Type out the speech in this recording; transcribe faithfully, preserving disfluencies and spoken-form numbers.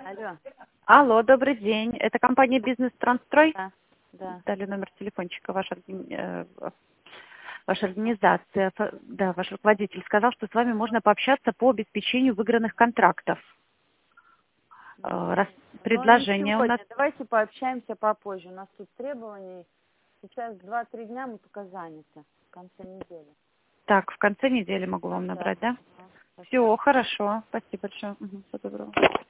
Алло. Алло, добрый день. Это компания «Бизнес Трансстрой». Да, да. Дали номер телефончика ваша, органи- э, ваша организация. Ф- Да, ваш руководитель сказал, что с вами можно пообщаться по обеспечению выигранных контрактов. Э, раз- Но не Предложение у сегодня. нас. Давайте пообщаемся попозже. У нас тут требований. Сейчас два-три дня мы пока заняты. В конце недели. Так, в конце недели могу вам Да. набрать, да? Ага. Все, хорошо. Спасибо большое. Мгм, всего доброго.